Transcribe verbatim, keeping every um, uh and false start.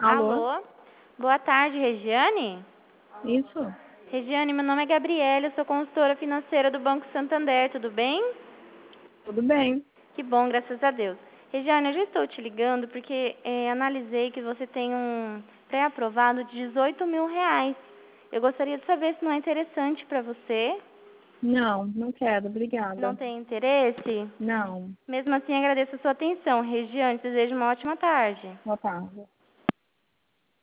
Alô? Alô? Boa tarde, Regiane? Isso? Regiane, meu nome é Gabriela, eu sou consultora financeira do Banco Santander, tudo bem? Tudo bem? Que bom, graças a Deus. Regiane, eu já estou te ligando porque eh, analisei que você tem um pré-aprovado de dezoito mil reais. Eu gostaria de saber se não é interessante para você. Não, não quero, Não obrigada. tem interesse? Não, Mesmo assim, agradeço a sua atenção. Regiane, desejo uma ótima tarde. boa tarde.